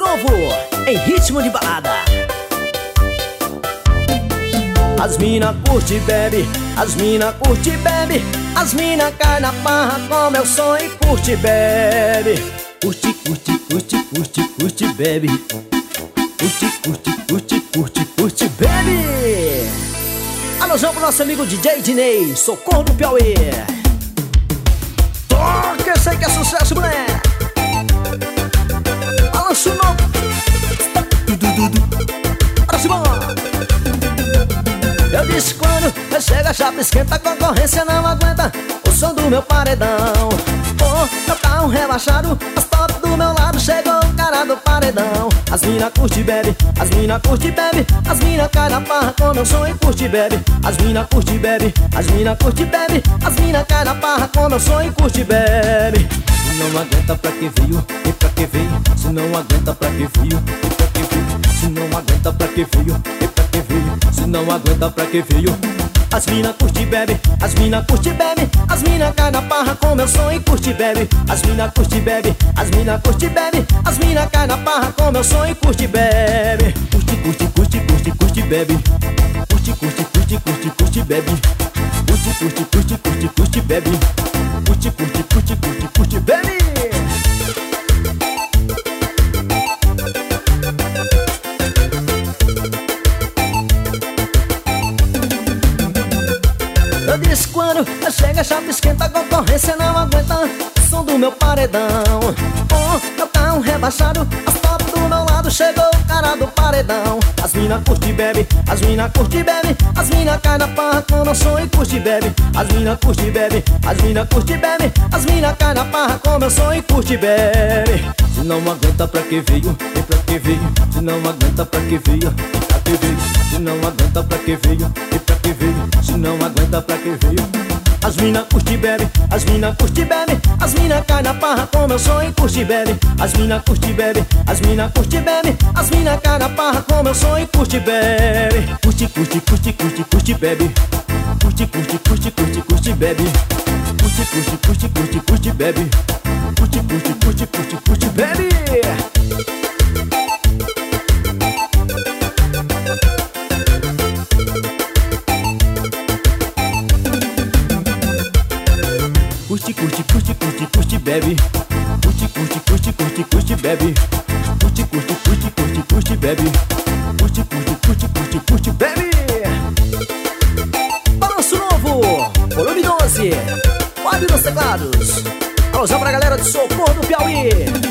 novo em ritmo de balada. As mina curte e bebe, as mina curte e bebe, as mina cai na barra como é o som e curte e bebe. Curte, curte, curte, curte, curte, bebe. Curte, curte, curte, curte, curte, bebe. Alôzão pro nosso amigo DJ Dinei, Socorro do Piauí. Toca, esse aí que é sucesso, moleque. Balança o novo. Bora se embora. Eu disse quando chega a chapa esquenta, a concorrência não aguenta o som do meu paredão. Oh, eu tá um rebaixado, as top do meu lado chegou o cara do paredão. As mina curte e bebe, as mina curte e bebe, as mina cai na barra com meu som e curte e bebe. As mina curte e bebe, as mina curte e bebe, as mina cai na barra com meu som e curte e bebe. Se não aguenta pra que veio, e pra que veio. Se não aguenta pra que veio, e pra que veio. Se não aguenta pra que veio, e pra que veio. Se não aguenta pra que veio. As mina curte e bebe, as mina curte e bebe, as mina cai na barra com meu som e curte e bebe. As mina curte e bebe, as mina curte e bebe, as mina cai na barra com meu som e curte e bebe. Curte, curte, curte, curte, curte, bebe. Curte, curte, curte, curte, curte, bebe. Curte, curte, curte, curte, curte, bebe. Curte, curte, curte, curte, curte, bebe. Eu disse quando chega a chapa esquenta, a concorrência não aguenta o som do meu paredão. Oh, eu tá um rebaixado, as top do meu lado chegou o cara do paredão. As mina curte e bebe, as mina curte e bebe, as mina cai na barra com meu som e curte e bebe. As mina curte e bebe, as mina curte e bebe, as mina cai na barra com meu som e curte e bebe. Se não aguenta pra que veio, e pra que veio. Se não aguenta pra que veio, e pra que veio. Se não aguenta pra que veio, e pra que veio. Se não aguenta pra que veio. As mina curte e bebe, as mina curte e bebe, as mina cai na barra com meu som e curte e bebe. As mina curte e bebe, as mina curte e bebe, as mina cai na barra com meu som e curte e bebe. Curte, curte, curte, curte, curte, bebe. Curte, curte, curte, curte, curte, bebe. Curte, curte, curte, curte, curte, bebe. Curte, curte, curte, curte, curte, bebe. Curte, curte, curte, curte, curte, bebe. Curte, curte, curte, curte, curte, bebe. Curte, curte, curte, curte, curte, bebe. Curte, curte, curte, curte, curte, bebe. Balanço novo, volume 12. Pode nos teclados. Alôzão pra galera de Socorro do Piauí.